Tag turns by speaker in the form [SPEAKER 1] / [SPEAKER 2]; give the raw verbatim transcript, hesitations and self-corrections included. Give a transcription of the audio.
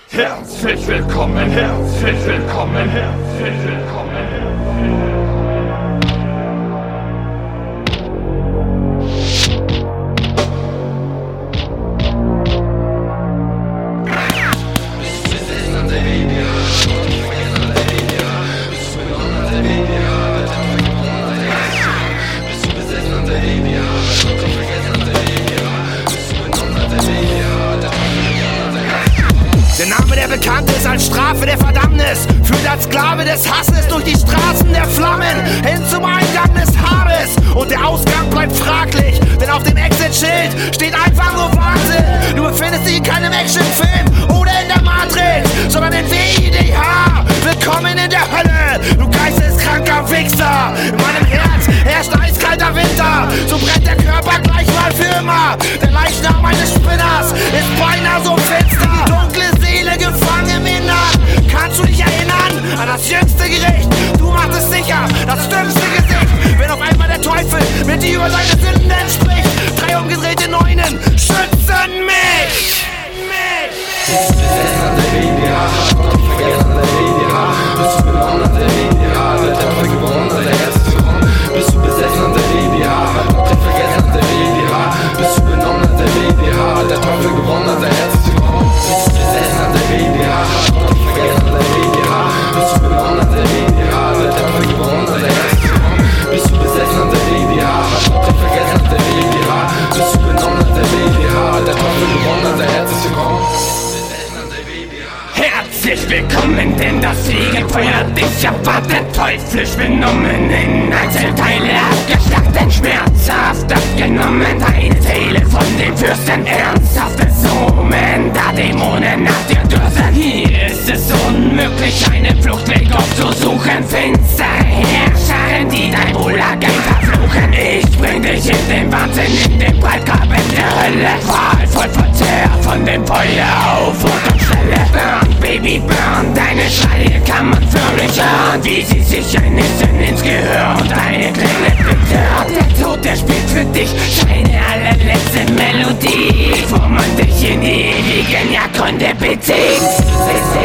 [SPEAKER 1] Herzlich willkommen, herzlich willkommen, herzlich willkommen, herzlich willkommen.
[SPEAKER 2] Der Name, der bekannt ist als Strafe der Verdammnis, führt als Sklave des Hasses durch die Straßen der Flammen hin zum Eingang des Hades. Und der Ausgang bleibt fraglich, denn auf dem Exit-Schild steht einfach nur Wahnsinn. Du befindest dich in keinem Actionfilm oder in der Matrix, sondern in W I D H. Willkommen in der Hölle, du geisteskranker Wichser. In meinem Herz herrscht eiskalter Winter, so brennt der Körper gleich mal für immer. Der Leichnam eines Spinners ist beinahe so finster. Die dunkle Seele gefangen im Innern. Kannst du dich erinnern an das jüngste Gericht? Du machst es sicher, das dümmste Gesicht. Wenn auf einmal der Teufel mit dir über seine Sünden spricht. Drei umgedrehte Neunen schützen mich. mich.
[SPEAKER 3] Bist du besessen an der W D H? Hast du vergessen an der W D H? Bist du benommen an der W D H? Der Teufel gewonnen, an der Herz ist gekommen. Bist du besessen an der W D H? Hast du vergessen an der W D H? Bist du benommen an der W D H? Der Teufel gewonnen, an der Herz ist gekommen. Bist du besessen an der W D H? Hast du vergessen an der W D H? Bist du benommen an der W D H? Der Teufel gewonnen, an der Herz ist gekommen. Bist du besessen an der W D H? Hast du vergessen an der W D H? Bist du benommen an der W D H? Der Teufel gewonnen, an der Herz ist gekommen.
[SPEAKER 2] Herzlich willkommen, denn das Fegefeuer dich erwartet. Teuflisch benommen, in Einzelteile abgeschlachtet, schmerzhaft abgenommen. Deine Seele von den Fürsten, ernsthaftes Omen, da Dämonen nach dir dürfen. Hier ist es unmöglich, einen Fluchtweg aufzusuchen. Finster Herrscharen, die dein Wohlergang verfluchen. Ich bring dich in den Wahnsinn, in den Breitgraben der Hölle. Qualvoll verzehrt von dem Feuer auf und um Stelle. Burn, Baby, burn, deine Schreie kann man förmlich hören, wie sie sich einnissen ins Gehör und deine Klänge betört. Der Tod, der spielt für dich seine allerletzte Melodie, bevor man dich in die ewigen Jagdgründe bezieht.